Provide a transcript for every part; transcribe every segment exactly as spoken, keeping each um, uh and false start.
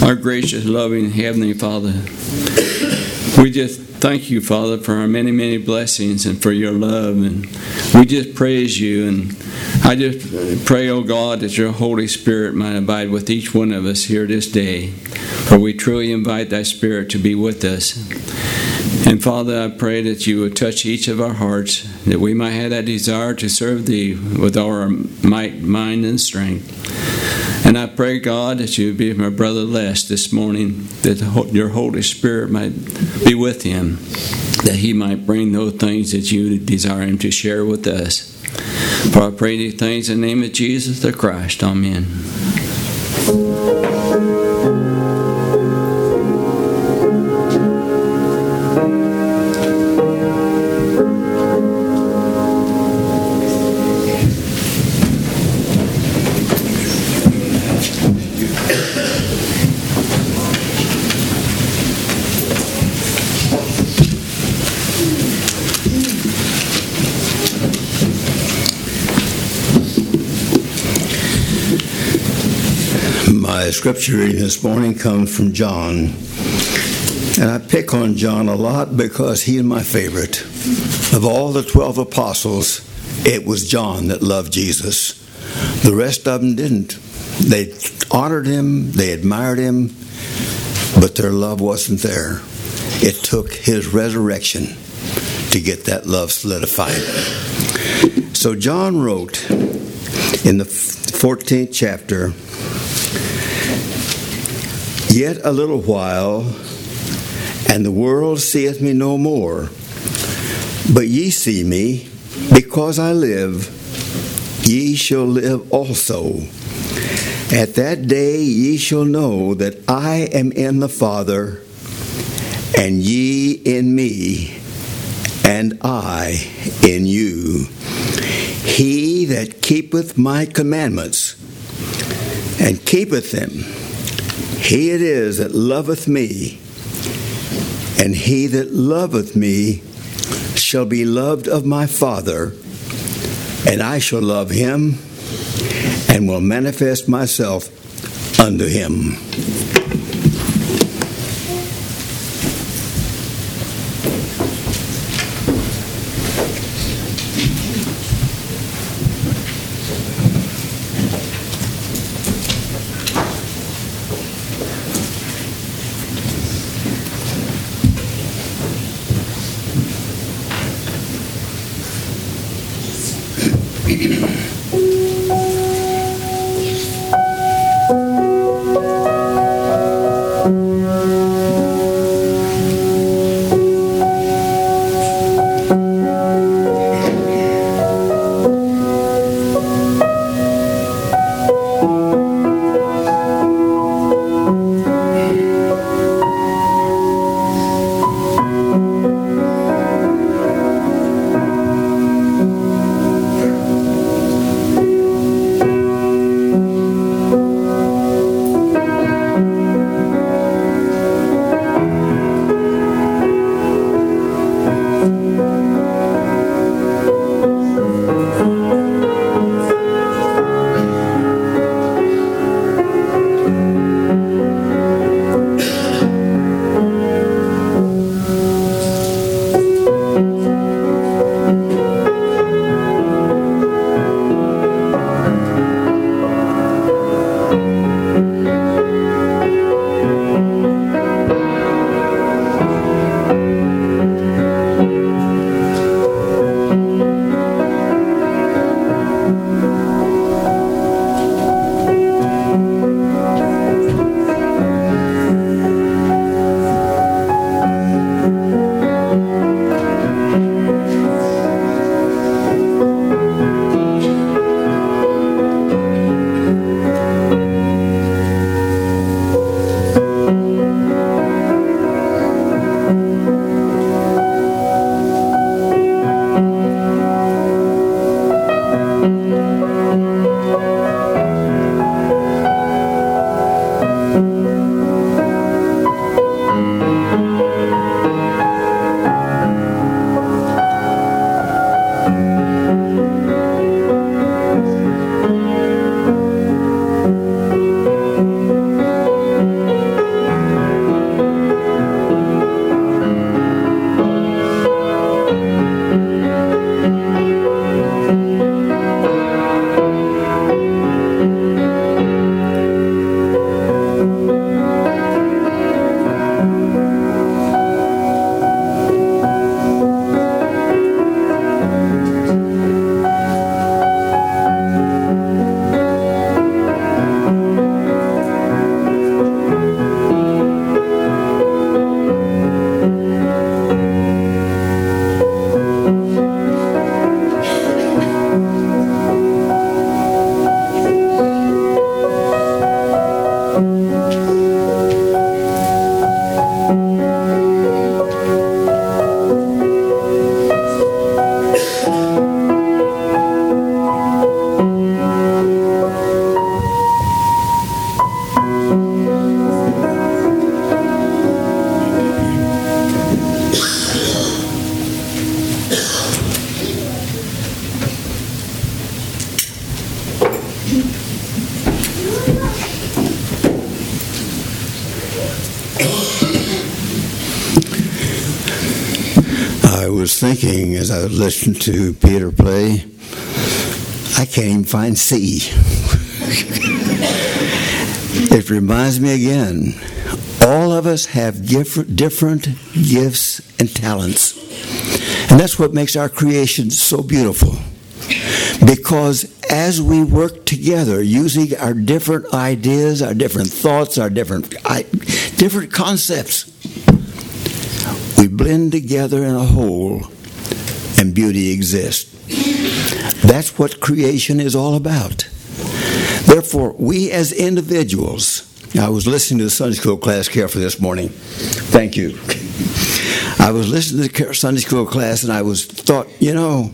Our gracious, loving Heavenly Father, we just thank you, Father, for our many, many blessings and for your love. And we just praise you. And I just pray, oh God, that your Holy Spirit might abide with each one of us here this day. For we truly invite thy Spirit to be with us. And Father, I pray that you would touch each of our hearts, that we might have that desire to serve thee with our might, mind, and strength. And I pray, God, that you would be with my brother Les this morning, that your Holy Spirit might be with him, that he might bring those things that you desire him to share with us. For I pray these things in the name of Jesus the Christ. Amen. My scripture reading this morning comes from John. And I pick on John a lot because he is my favorite. Of all the twelve apostles, it was John that loved Jesus. The rest of them didn't. They honored him, they admired him, but their love wasn't there. It took his resurrection to get that love solidified. So John wrote in the fourteenth chapter, "Yet a little while, and the world seeth me no more. But ye see me, because I live, ye shall live also. At that day ye shall know that I am in the Father, and ye in me, and I in you. He that keepeth my commandments, and keepeth them, he it is that loveth me, and he that loveth me shall be loved of my Father, and I shall love him, and will manifest myself unto him." I was thinking as I listened to Peter play, I can't even find C. It reminds me again, all of us have different, different gifts and talents. And that's what makes our creation so beautiful. Because as we work together, using our different ideas, our different thoughts, our different, different concepts, we blend together in a whole, and beauty exists. That's what creation is all about. Therefore, we as individuals, I was listening to the Sunday school class carefully this morning. Thank you. I was listening to the Sunday school class, and I was thought, you know,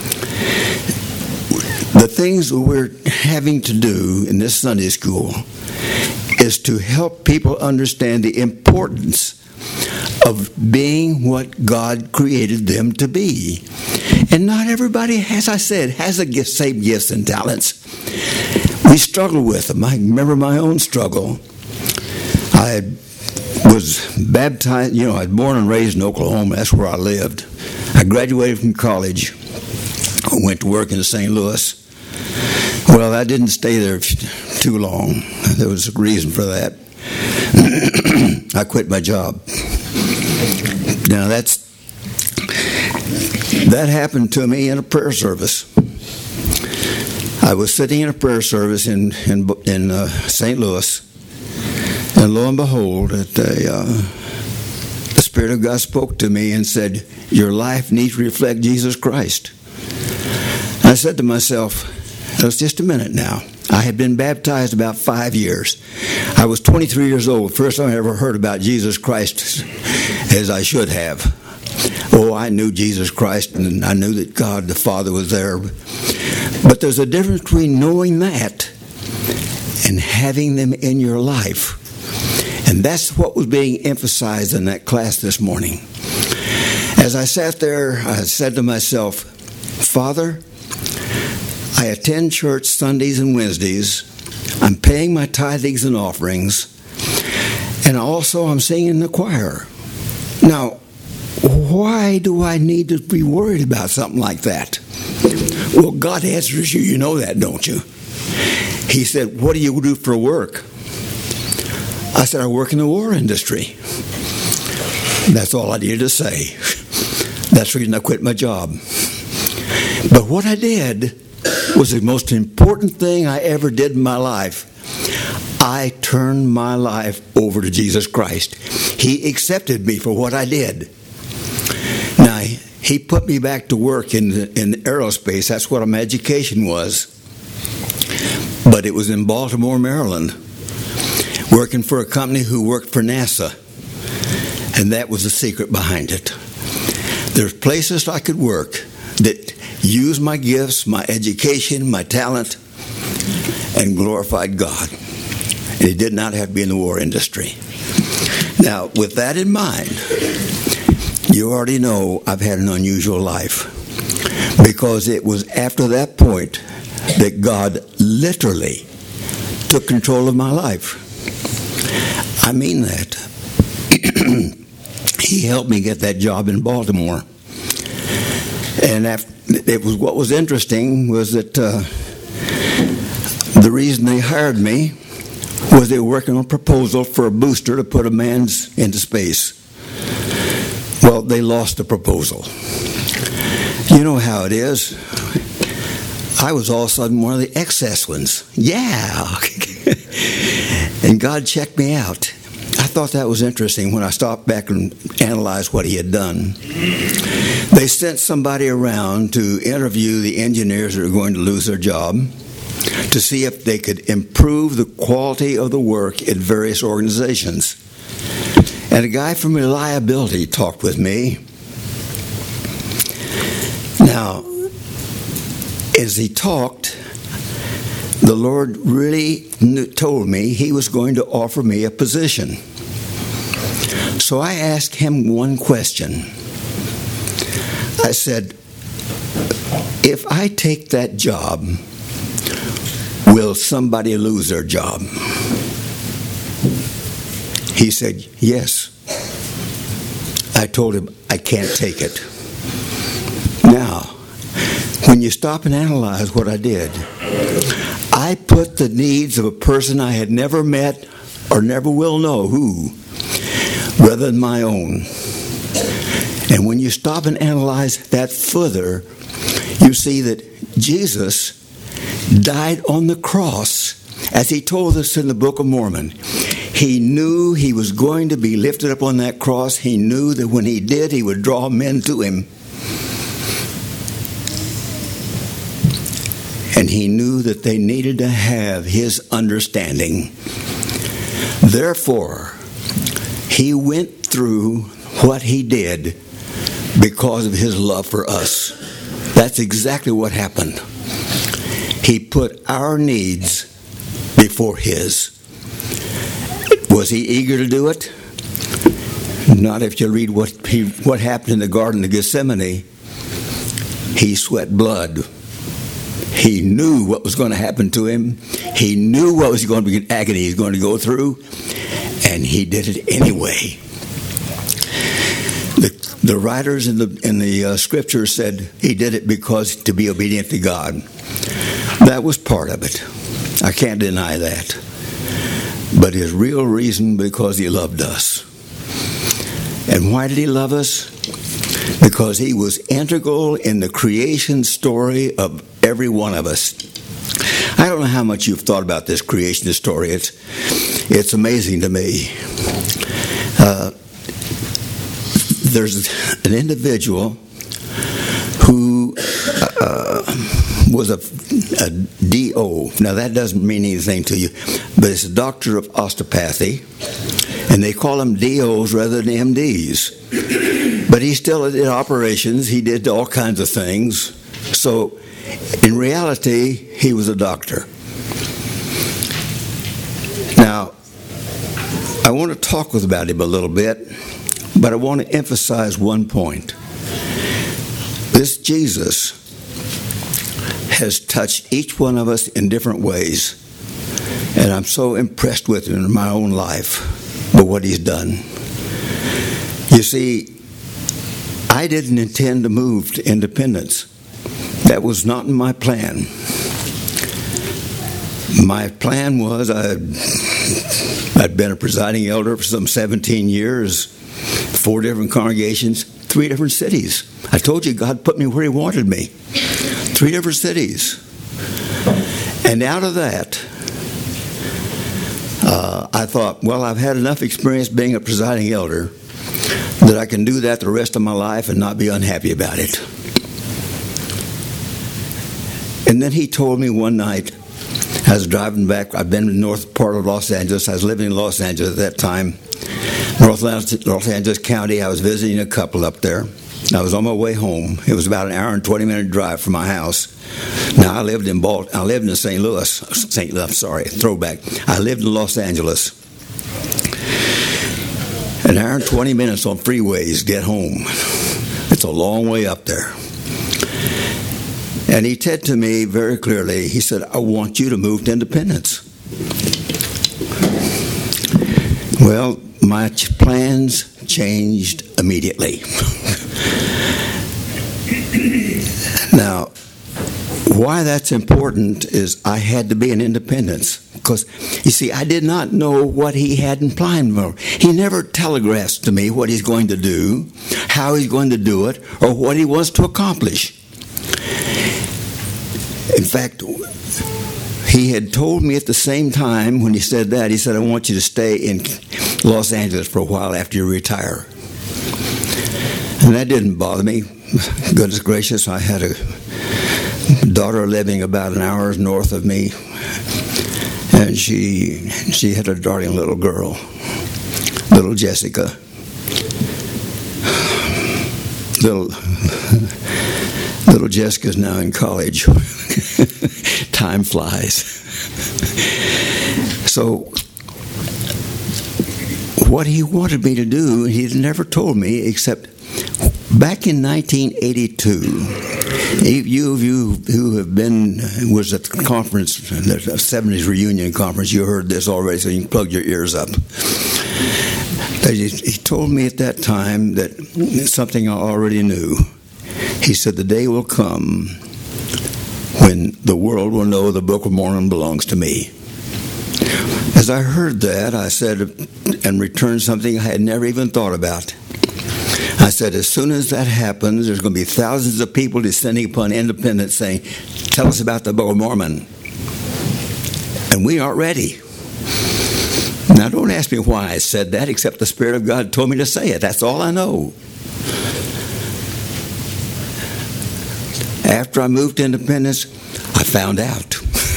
the things that we're having to do in this Sunday school is to help people understand the importance of being what God created them to be. And not everybody, as I said, has the gift, same gifts and talents. We struggle with them. I remember my own struggle. I was baptized, you know, I was born and raised in Oklahoma. That's where I lived. I graduated from college. I went to work in Saint Louis. Well, I didn't stay there too long. There was a reason for that. I quit my job. Now, that's that happened to me in a prayer service. I was sitting in a prayer service in in, in uh, Saint Louis, and lo and behold, it, uh, the Spirit of God spoke to me and said, "Your life needs to reflect Jesus Christ." I said to myself, "It was just a minute now." I had been baptized about five years. I was twenty-three years old. First time I ever heard about Jesus Christ as I should have. Oh, I knew Jesus Christ, and I knew that God the Father was there. But there's a difference between knowing that and having them in your life. And that's what was being emphasized in that class this morning. As I sat there, I said to myself, Father, I attend church Sundays and Wednesdays. I'm paying my tithings and offerings. And also I'm singing in the choir. Now, why do I need to be worried about something like that? Well, God answers you. You know that, don't you? He said, what do you do for work? I said, I work in the war industry. That's all I needed to say. That's the reason I quit my job. But what I did was the most important thing I ever did in my life. I turned my life over to Jesus Christ. He accepted me for what I did. Now, he put me back to work in, in aerospace. That's what my education was. But it was in Baltimore, Maryland, working for a company who worked for NASA. And that was the secret behind it. There's places I could work that use my gifts, my education, my talent, and glorified God. And it did not have to be in the war industry. Now, with that in mind, you already know I've had an unusual life, because it was after that point that God literally took control of my life. I mean that. He helped me get that job in Baltimore. And after, it was what was interesting was that uh, the reason they hired me was they were working on a proposal for a booster to put a man into space. Well, they lost the proposal. You know how it is. I was all of a sudden one of the excess ones. Yeah. And God checked me out. I thought that was interesting when I stopped back and analyzed what he had done. They sent somebody around to interview the engineers that were going to lose their job to see if they could improve the quality of the work at various organizations. And a guy from Reliability talked with me. Now, as he talked, the Lord really told me he was going to offer me a position. So I asked him one question. I said, if I take that job, will somebody lose their job? He said, yes. I told him, I can't take it. when you stop and analyze what I did, I put the needs of a person I had never met or never will know who, rather than my own. And when you stop and analyze that further, you see that Jesus died on the cross, as he told us in the Book of Mormon. He knew he was going to be lifted up on that cross. He knew that when he did, he would draw men to him. And he knew that they needed to have his understanding. Therefore, he went through what he did because of his love for us. That's exactly what happened. He put our needs before his. Was he eager to do it? Not if you read what he, what happened in the Garden of Gethsemane. He sweat blood. He knew what was going to happen to him. He knew what was going to be agony he was going to go through, and he did it anyway. The, the writers in the in the uh, scriptures said he did it because to be obedient to God. That was part of it. I can't deny that. But his real reason, because he loved us. And why did he love us? Because he was integral in the creation story of every one of us. I don't know how much you've thought about this creation story. It's, it's amazing to me. Uh, there's an individual who uh, was a, a D O. Now, that doesn't mean anything to you, but it's a doctor of osteopathy, and they call them D Os rather than M Ds. But he still did operations. He did all kinds of things. So, in reality, he was a doctor. Now, I want to talk about him a little bit, but I want to emphasize one point. This Jesus has touched each one of us in different ways, and I'm so impressed with him in my own life for what he's done. You see, I didn't intend to move to Independence. That was not in my plan. My plan was I'd, I'd been a presiding elder for some seventeen years, four different congregations, three different cities. I told you God put me where he wanted me. Three different cities. And out of that, uh, I thought, well, I've had enough experience being a presiding elder that I can do that the rest of my life and not be unhappy about it. And then he told me one night, I was driving back, I've been in the north part of Los Angeles, I was living in Los Angeles at that time, North Los Angeles County. I was visiting a couple up there. I was on my way home. It was about an hour and twenty minute drive from my house. Now, I lived in Balt- I lived in Saint Louis, Saint Louis, sorry, throwback. I lived in Los Angeles. An hour and twenty minutes on freeways to get home. It's a long way up there. And he said to me very clearly, he said, I want you to move to Independence. Well, my plans changed immediately. Now, why that's important is I had to be in Independence. Because, you see, I did not know what he had in plan for. He never telegraphs to me what he's going to do, how he's going to do it, or what he wants to accomplish. In fact, he had told me at the same time when he said that, he said, I want you to stay in Los Angeles for a while after you retire. And that didn't bother me. Goodness gracious, I had a daughter living about an hour north of me, and she she had a darling little girl, little Jessica. Little little Jessica's now in college. Time flies. So what he wanted me to do, he never told me, except back in nineteen eighty-two, you of you who have been, was at the conference, the seventies reunion conference, you heard this already, so you can plug your ears up. He told me at that time that something I already knew. He said, the day will come when the world will know the Book of Mormon belongs to me. As I heard that, I said, and returned something I had never even thought about. I said, as soon as that happens, there's going to be thousands of people descending upon Independence saying, tell us about the Book of Mormon. And we aren't ready. Now, don't ask me why I said that, except the Spirit of God told me to say it. That's all I know. After I moved to Independence, I found out.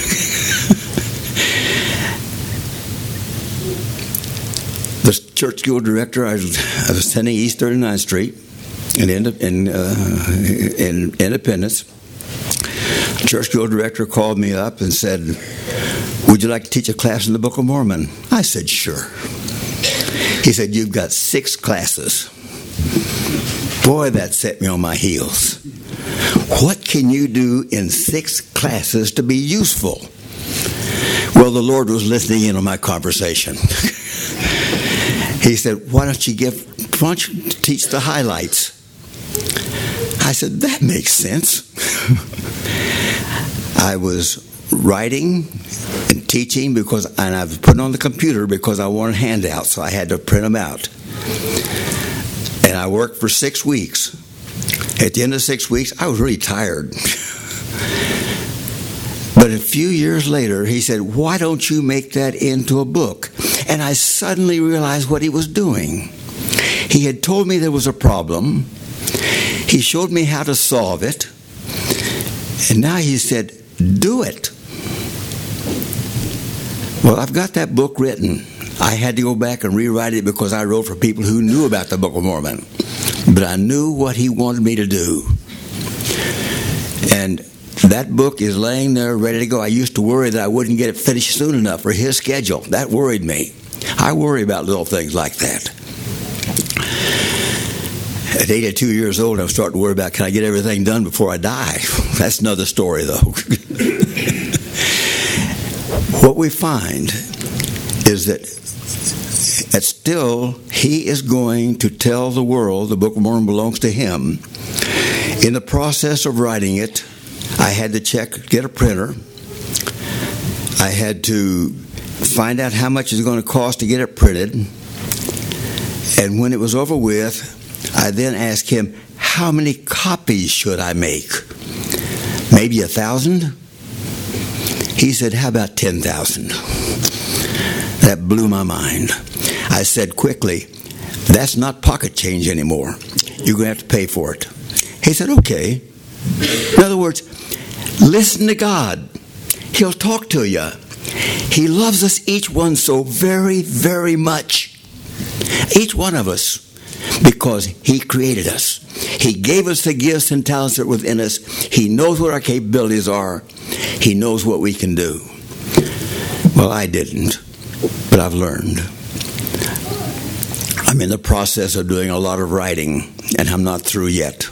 The church school director, I was, I was attending East thirty-ninth Street in, in, uh, in Independence. The church school director called me up and said, would you like to teach a class in the Book of Mormon? I said, sure. He said, you've got six classes. Boy, that set me on my heels. What can you do in six classes to be useful? Well, the Lord was listening in on my conversation. He said, why don't you give, why don't you teach the highlights? I said, that makes sense. I was writing and teaching because, and I was putting on the computer because I wanted handouts, so I had to print them out. And I worked for six weeks. At the end of six weeks, I was really tired. But a few years later, he said, why don't you make that into a book? And I suddenly realized what he was doing. He had told me there was a problem. He showed me how to solve it. And now he said, do it. Well, I've got that book written. I had to go back and rewrite it because I wrote for people who knew about the Book of Mormon. But I knew what he wanted me to do. And that book is laying there ready to go. I used to worry that I wouldn't get it finished soon enough for his schedule. That worried me. I worry about little things like that. At eighty-two years old, I'm starting to worry about, can I get everything done before I die? That's another story, though. What we find is that that still he is going to tell the world the Book of Mormon belongs to him. In the process of writing it, I had to check, get a printer. I had to find out how much it's going to cost to get it printed. And when it was over with, I then asked him, how many copies should I make? Maybe a thousand? He said, how about ten thousand? That blew my mind. I said quickly, that's not pocket change anymore. You're going to have to pay for it. He said, okay. In other words, listen to God. He'll talk to you. He loves us each one so very, very much. Each one of us, because he created us. He gave us the gifts and talents that are within us. He knows what our capabilities are. He knows what we can do. Well, I didn't, but I've learned. I'm in the process of doing a lot of writing, and I'm not through yet.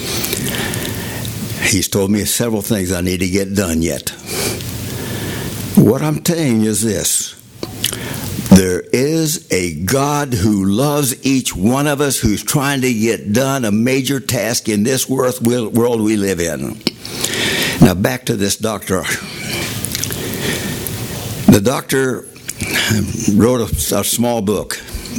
He's told me several things I need to get done yet. What I'm saying is this. There is a God who loves each one of us, who's trying to get done a major task in this world we live in. Now back to this doctor. The doctor wrote a, a small book,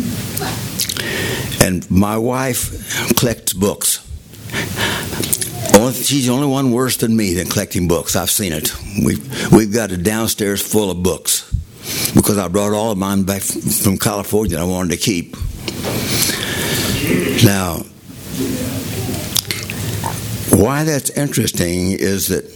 and my wife collects books. She's the only one worse than me than collecting books. I've seen it. We've, we've got a downstairs full of books because I brought all of mine back from California that I wanted to keep. Now, why that's interesting is that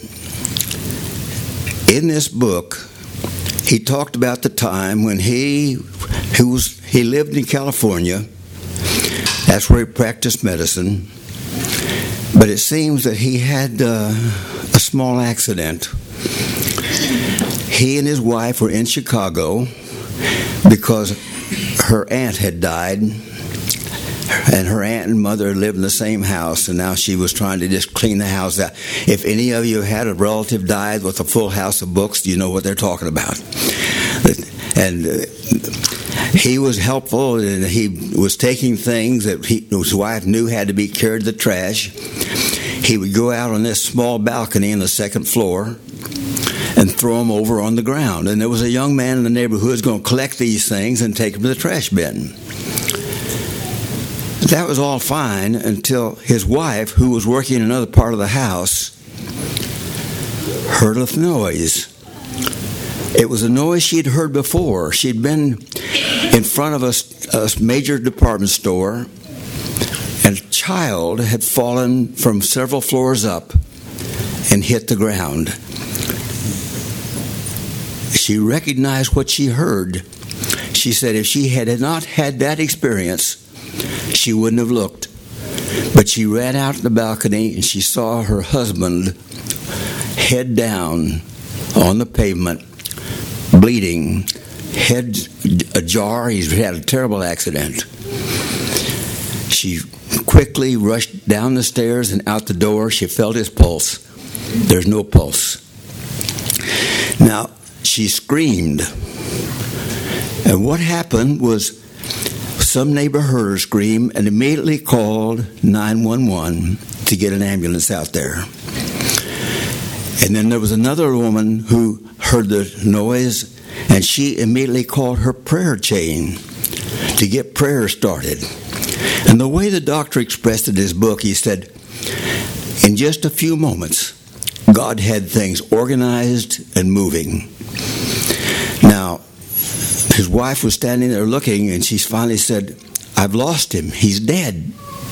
in this book, he talked about the time when he, he, was, he lived in California. That's where he practiced medicine. But it seems that he had uh, a small accident. He and his wife were in Chicago because her aunt had died, and her aunt and mother lived in the same house, and now she was trying to just clean the house out. If any of you had a relative died with a full house of books, you know what they're talking about. And uh, he was helpful, and he was taking things that he, his wife knew had to be carried to the trash. he would go out on this small balcony on the second floor and throw them over on the ground. And there was a young man in the neighborhood who was going to collect these things and take them to the trash bin. That was all fine until his wife, who was working in another part of the house, heard a noise. It was a noise she'd heard before. She'd been in front of a, a major department store, and a child had fallen from several floors up and hit the ground. She recognized what she heard. She said if she had not had that experience, she wouldn't have looked. But she ran out the balcony and she saw her husband head down on the pavement, bleeding, head ajar. He's had a terrible accident. She quickly rushed down the stairs and out the door. She felt his pulse. There's no pulse. Now, she screamed. And what happened was some neighbor heard her scream and immediately called nine one one to get an ambulance out there. And then there was another woman who heard the noise, and she immediately called her prayer chain to get prayer started. And the way the doctor expressed it in his book, he said, in just a few moments, God had things organized and moving. Now, his wife was standing there looking, and she finally said, I've lost him. He's dead.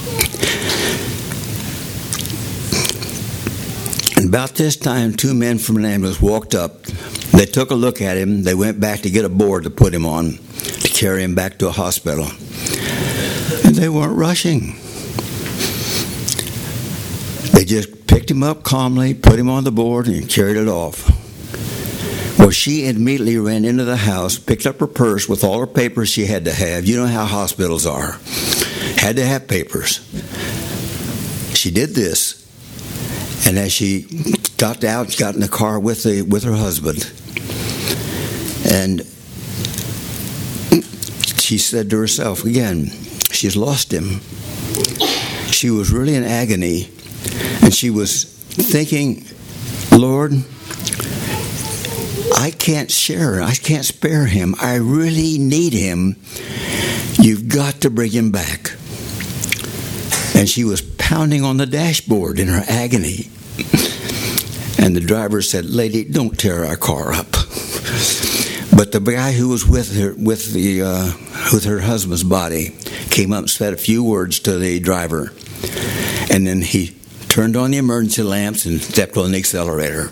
And about this time, two men from an ambulance walked up. They took a look at him. They went back to get a board to put him on, to carry him back to a hospital. And they weren't rushing. They just picked him up calmly, put him on the board, and carried it off. Well, she immediately ran into the house, picked up her purse with all her papers she had to have. You know how hospitals are. Had to have papers. She did this. And as she got out, got in the car with the with her husband. And she said to herself again, she's lost him. She was really in agony. And she was thinking, Lord, I can't share, I can't spare him. I really need him. You've got to bring him back. And she was pounding on the dashboard in her agony. And the driver said, lady, don't tear our car up. But the guy who was with her, with the, uh, with her husband's body came up and said a few words to the driver. And then he turned on the emergency lamps and stepped on the accelerator.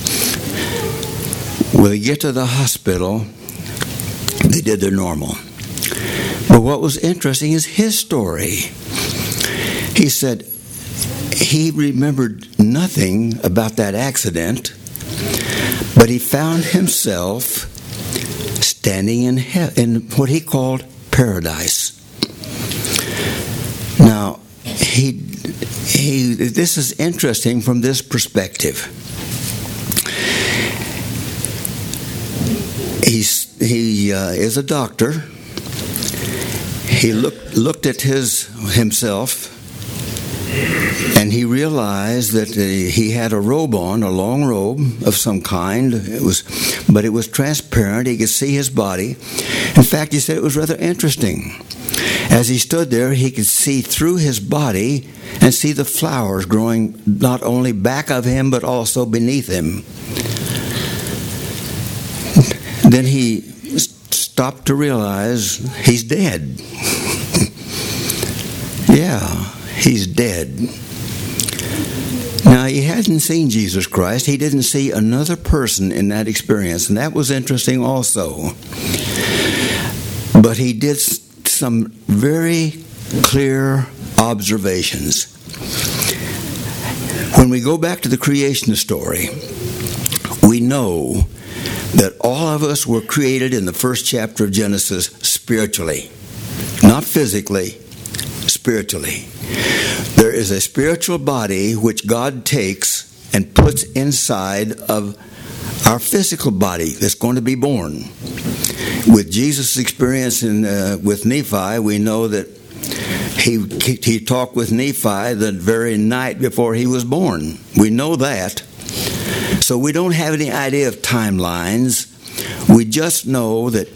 When they get to the hospital, they did their normal. But what was interesting is his story. He said he remembered nothing about that accident, but he found himself standing in he- in what he called paradise. Now, he he this is interesting from this perspective. He's, he uh, is a doctor. He looked looked at his himself, and he realized that uh, he had a robe on, a long robe of some kind. It was, but it was transparent. He could see his body. In fact, he said it was rather interesting. As he stood there, he could see through his body and see the flowers growing not only back of him but also beneath him. Then he stopped to realize he's dead. Yeah, he's dead. Now, he hadn't seen Jesus Christ. He didn't see another person in that experience, and that was interesting also. But he did some very clear observations. When we go back to the creation story, we know that all of us were created in the first chapter of Genesis spiritually, not physically, spiritually. There is a spiritual body which God takes and puts inside of our physical body that's going to be born. With Jesus' experience in, uh, with Nephi, we know that He, he talked with Nephi the very night before he was born. We know that. So we don't have any idea of timelines. We just know that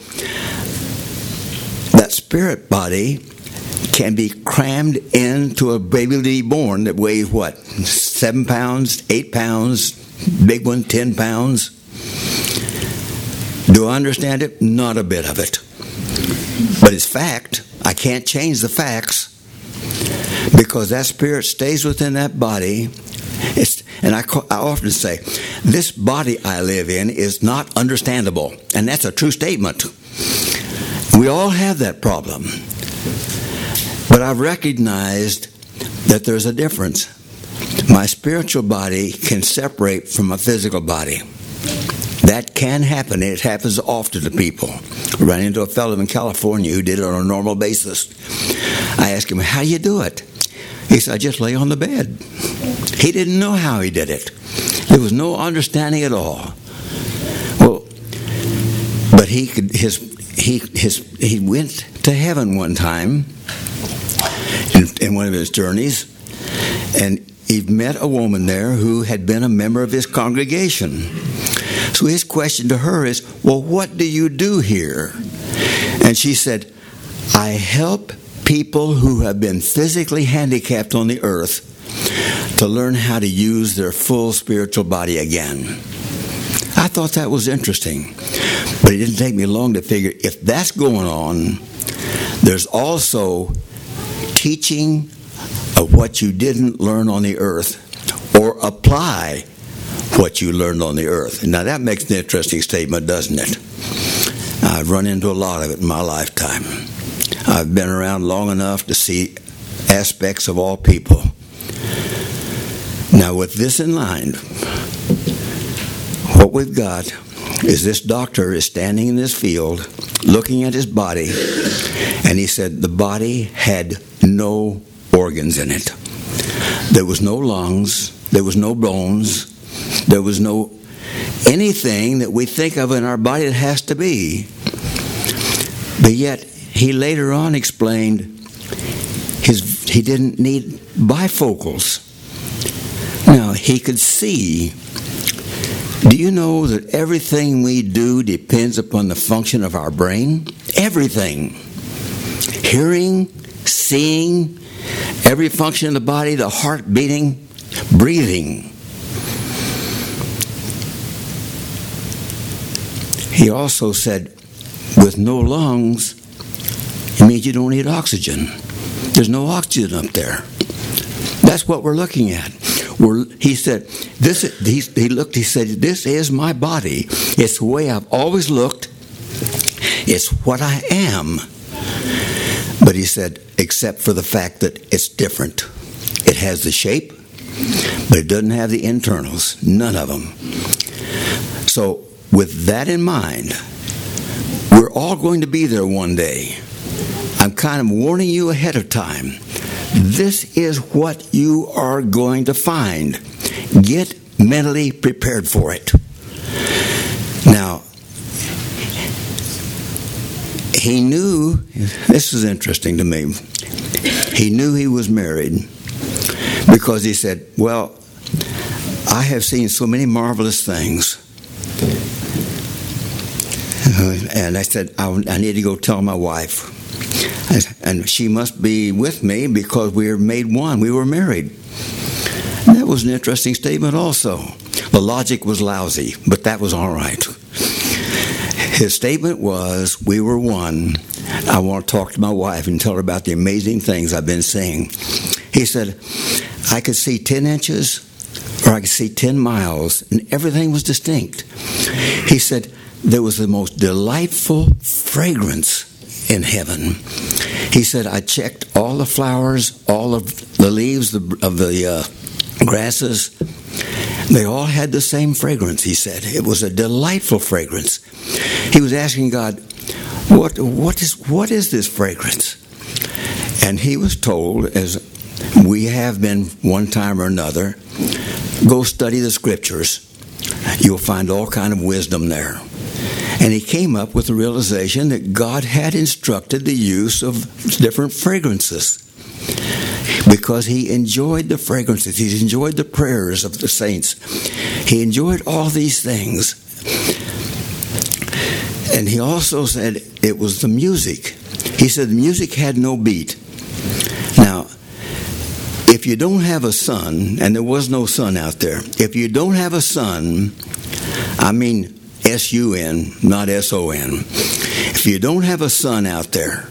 that spirit body can be crammed into a baby to be born that weighs what? Seven pounds, eight pounds, big one, ten pounds. Do I understand it? Not a bit of it. But it's fact. I can't change the facts because that spirit stays within that body. It's, and I, I often say, this body I live in is not understandable. And that's a true statement. We all have that problem. But I've recognized that there's a difference. My spiritual body can separate from my physical body. That can happen. It happens often to people. I ran into a fellow in California who did it on a normal basis. I asked him, how do you do it? He said, I just lay on the bed. He didn't know how he did it. There was no understanding at all. Well, but he could. His he his he went to heaven one time in, in one of his journeys, and he met a woman there who had been a member of his congregation. So his question to her is, well, what do you do here? And she said, I help people who have been physically handicapped on the earth to learn how to use their full spiritual body again. I thought that was interesting. But it didn't take me long to figure if that's going on, there's also teaching of what you didn't learn on the earth or apply what you learned on the earth. Now that makes an interesting statement, doesn't it? I've run into a lot of it in my lifetime. I've been around long enough to see aspects of all people. Now with this in mind, what we've got is this doctor is standing in this field looking at his body, and he said the body had no organs in it. There was no lungs, there was no bones, there was no anything that we think of in our body that has to be. But yet, he later on explained his he didn't need bifocals. Now, he could see. Do you know that everything we do depends upon the function of our brain? Everything. Hearing, seeing, every function of the body, the heart beating, breathing. He also said, with no lungs, it means you don't need oxygen. There's no oxygen up there. That's what we're looking at. We're, he said, "This." He, he looked. He said, "This is my body. It's the way I've always looked. It's what I am." But he said, except for the fact that it's different. It has the shape, but it doesn't have the internals. None of them. So, with that in mind, we're all going to be there one day. I'm kind of warning you ahead of time. This is what you are going to find. Get mentally prepared for it. Now, he knew, this is interesting to me, he knew he was married because he said, well, I have seen so many marvelous things. And I said, I, I need to go tell my wife. And she must be with me because we are made one. We were married. And that was an interesting statement also. The logic was lousy, but that was all right. His statement was, we were one. I want to talk to my wife and tell her about the amazing things I've been seeing. He said, I could see ten inches or I could see ten miles, and everything was distinct. He said, there was the most delightful fragrance in heaven. He said, I checked all the flowers, all of the leaves of the uh, grasses. They all had the same fragrance, he said. It was a delightful fragrance. He was asking God, what, what is, what is this fragrance? And he was told, as we have been one time or another, go study the scriptures. You'll find all kind of wisdom there. And he came up with the realization that God had instructed the use of different fragrances. because he enjoyed the fragrances. He enjoyed the prayers of the saints. He enjoyed all these things. And he also said it was the music. He said the music had no beat. Now, if you don't have a son, and there was no son out there, if you don't have a son, I mean S U N, not S O N. If you don't have a sun out there,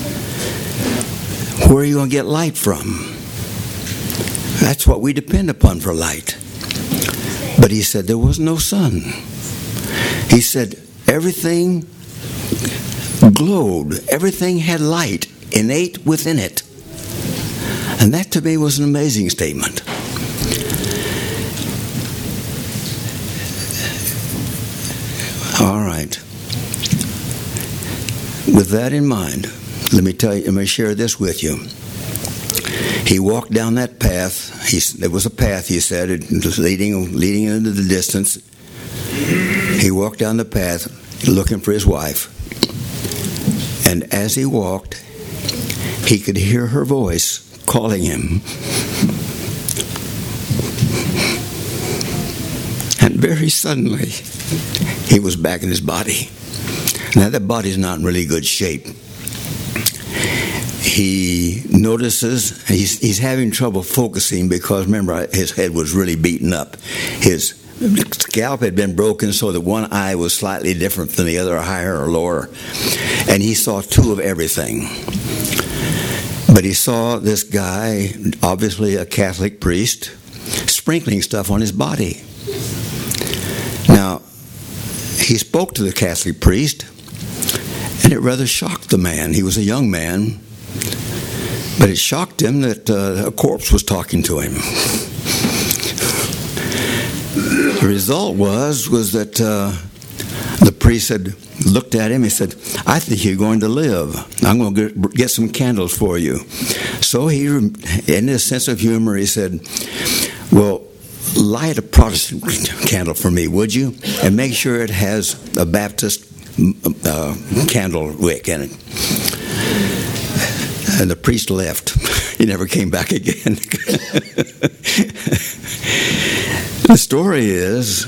where are you going to get light from? That's what we depend upon for light. But he said there was no sun. He said everything glowed. Everything had light innate within it. And that to me was an amazing statement. All right. With that in mind, let me tell you, let me share this with you. He walked down that path. He, there was a path, he said, leading, leading into the distance. He walked down the path looking for his wife. And as he walked, he could hear her voice calling him. And very suddenly, he was back in his body. Now, that body's not in really good shape. He notices he's, he's having trouble focusing because, remember, his head was really beaten up. His scalp had been broken so that one eye was slightly different than the other, higher or lower. And he saw two of everything. But he saw this guy, obviously a Catholic priest, sprinkling stuff on his body. Now, he spoke to the Catholic priest, and it rather shocked the man. He was a young man, but it shocked him that uh, a corpse was talking to him. The result was, was that uh, the priest had looked at him. He said, I think you're going to live. I'm going to get, get some candles for you. So he, in his sense of humor, he said, well, light a Protestant candle for me, would you? And make sure it has a Baptist uh, candle wick in it. And the priest left. He never came back again. The story is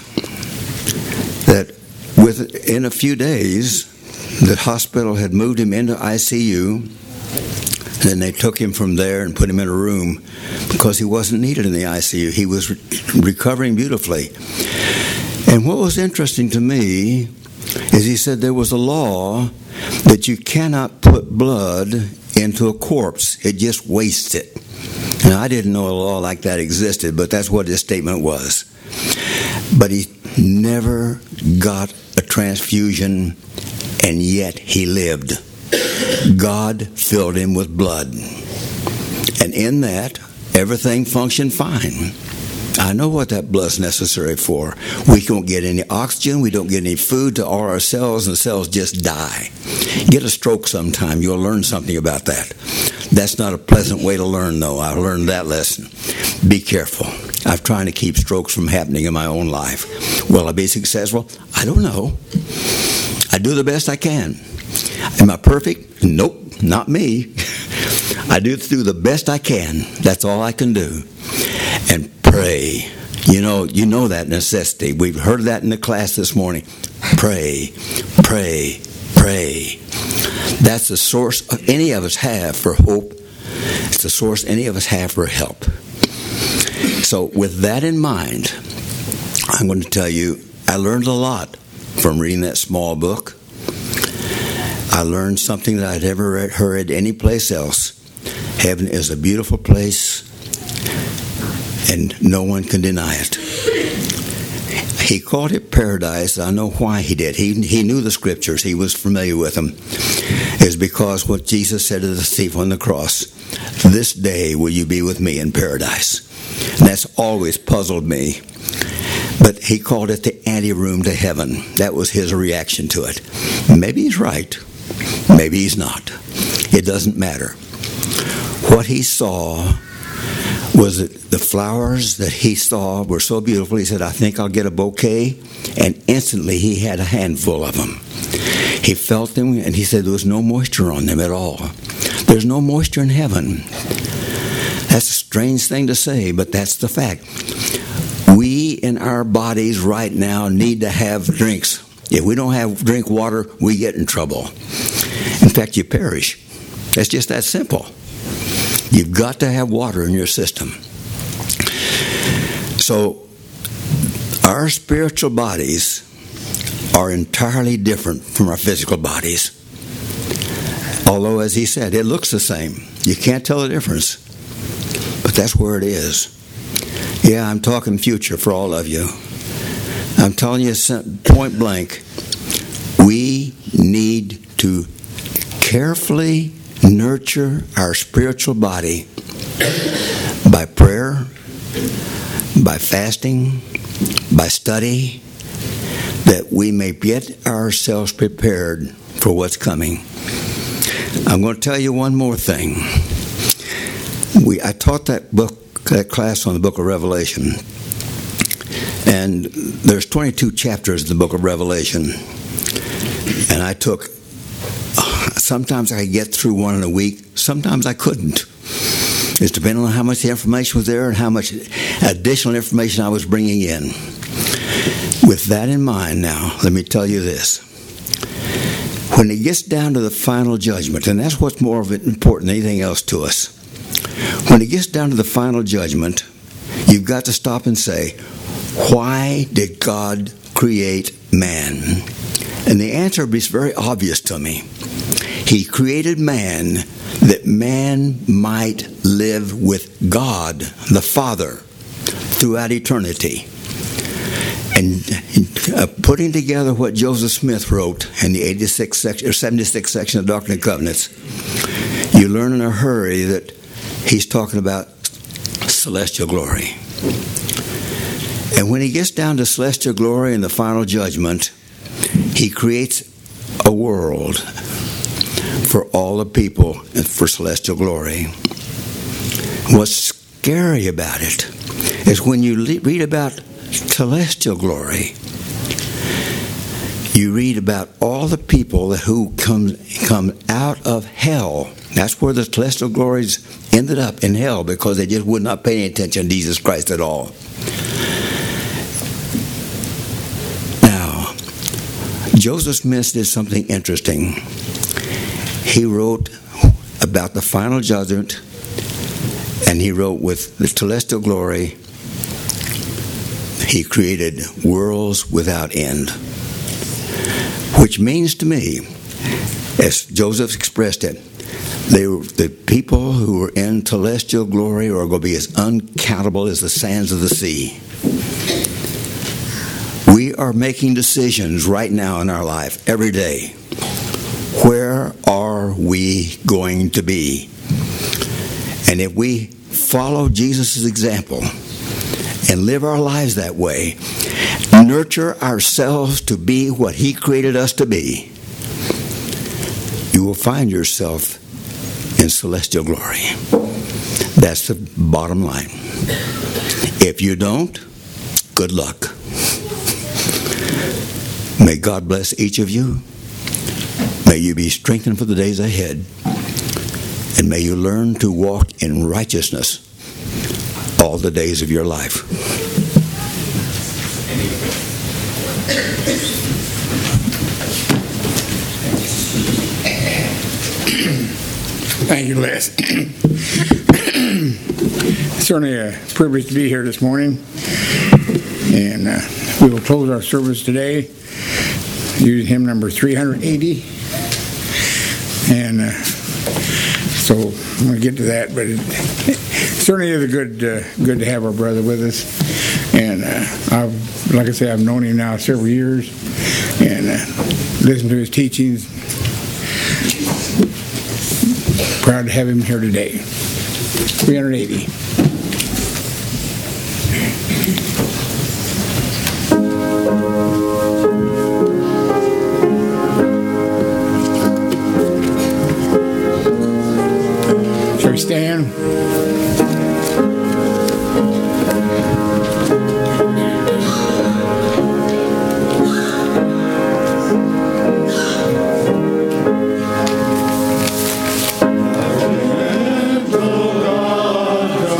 that within a few days, the hospital had moved him into I C U. And they took him from there and put him in a room because he wasn't needed in the I C U. He was re- recovering beautifully. And what was interesting to me is he said there was a law that you cannot put blood into a corpse. It just wastes it. Now, I didn't know a law like that existed, but that's what his statement was. But he never got a transfusion, and yet he lived. God filled him with blood. And in that, everything functioned fine. I know what that blood's necessary for. We don't get any oxygen. We don't get any food to all our cells, and the cells just die. Get a stroke sometime. You'll learn something about that. That's not a pleasant way to learn, though. I learned that lesson. Be careful. I'm trying to keep strokes from happening in my own life. Will I be successful? I don't know. I do the best I can. Am I perfect? Nope, not me. I do do the best I can. That's all I can do. And pray. You know, you know that necessity. We've heard that in the class this morning. Pray, pray, pray. That's the source any of us have for hope. It's the source any of us have for help. So with that in mind, I'm going to tell you, I learned a lot from reading that small book. I learned something that I'd never heard anyplace else. Heaven is a beautiful place, and no one can deny it. He called it paradise. I know why he did. He he knew the scriptures. He was familiar with them. It's because what Jesus said to the thief on the cross, this day will you be with me in paradise. And that's always puzzled me. But he called it the anteroom to heaven. That was his reaction to it. Maybe he's right. Maybe he's not. It doesn't matter. What he saw was that the flowers that he saw were so beautiful. He said, I think I'll get a bouquet. And instantly he had a handful of them. He felt them, and he said there was no moisture on them at all. There's no moisture in heaven. That's a strange thing to say, but that's the fact. We in our bodies right now need to have drinks. If we don't have drink water, we get in trouble. In fact, you perish. It's just that simple. You've got to have water in your system. So, our spiritual bodies are entirely different from our physical bodies. Although, as he said, it looks the same. You can't tell the difference. But that's where it is. Yeah, I'm talking future for all of you. I'm telling you point blank, we need to carefully nurture our spiritual body by prayer, by fasting, by study, that we may get ourselves prepared for what's coming. I'm going to tell you one more thing. We I taught that book, that class on the book of Revelation, and there's twenty-two chapters in the book of Revelation, and I took, sometimes I could get through one in a week, sometimes I couldn't. It's depending on how much the information was there and how much additional information I was bringing in. With that in mind now, let me tell you this. When it gets down to the final judgment, and that's what's more important than anything else to us, when it gets down to the final judgment, you've got to stop and say, why did God create man? And the answer is very obvious to me. He created man that man might live with God, the Father, throughout eternity. And uh, putting together what Joseph Smith wrote in the eighty-sixth section, or seventy-sixth section of Doctrine and Covenants, you learn in a hurry that he's talking about celestial glory. And when he gets down to celestial glory and the final judgment, he creates a world for all the people and for celestial glory. What's scary about it is when you read about celestial glory, you read about all the people who come, come out of hell. That's where the celestial glories ended up, in hell, because they just would not pay any attention to Jesus Christ at all. Now, Joseph Smith did something interesting. He wrote about the final judgment, and he wrote with the celestial glory, he created worlds without end. Which means to me, as Joseph expressed it, they were, the people who were in celestial glory are going to be as uncountable as the sands of the sea. We are making decisions right now in our life, every day. Where are we going to be? And if we follow Jesus' example and live our lives that way, nurture ourselves to be what He created us to be, you will find yourself in celestial glory. That's the bottom line. If you don't, good luck. May God bless each of you. May you be strengthened for the days ahead. And may you learn to walk in righteousness all the days of your life. Thank you, Les. Certainly a privilege to be here this morning. And uh, we will close our service today using hymn number three eighty. And uh, so I'm going to get to that, but it, it certainly is a good, uh, good to have our brother with us. And uh, I've, like I say, I've known him now several years and uh, listened to his teachings. Proud to have him here today. three eighty. Shall we stand? God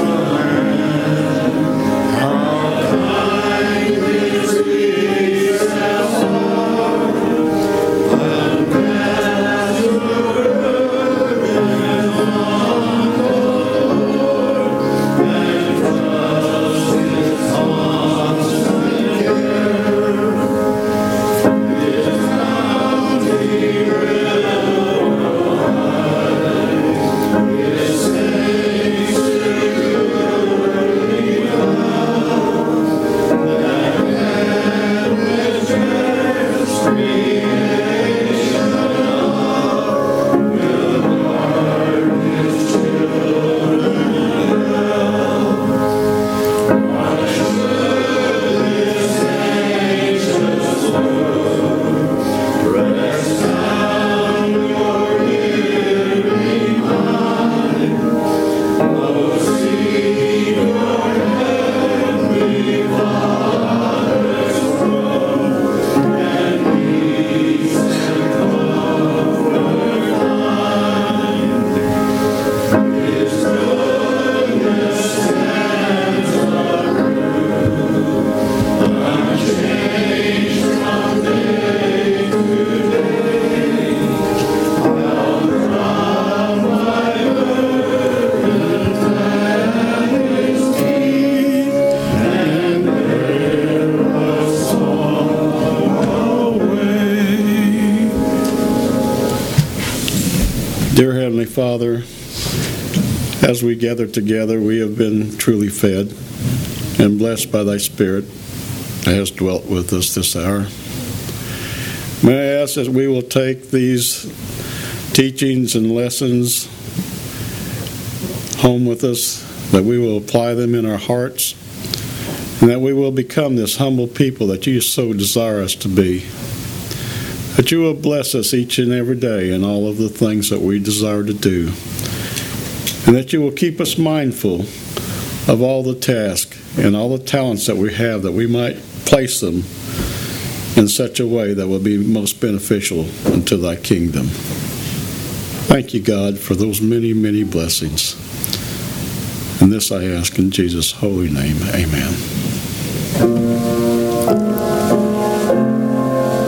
Dear Heavenly Father, as we gather together, we have been truly fed and blessed by Thy Spirit that has dwelt with us this hour. May I ask that we will take these teachings and lessons home with us, that we will apply them in our hearts, and that we will become this humble people that You so desire us to be. That You will bless us each and every day in all of the things that we desire to do. And that You will keep us mindful of all the tasks and all the talents that we have, that we might place them in such a way that will be most beneficial unto Thy kingdom. Thank You, God, for those many, many blessings. And this I ask in Jesus' holy name. Amen.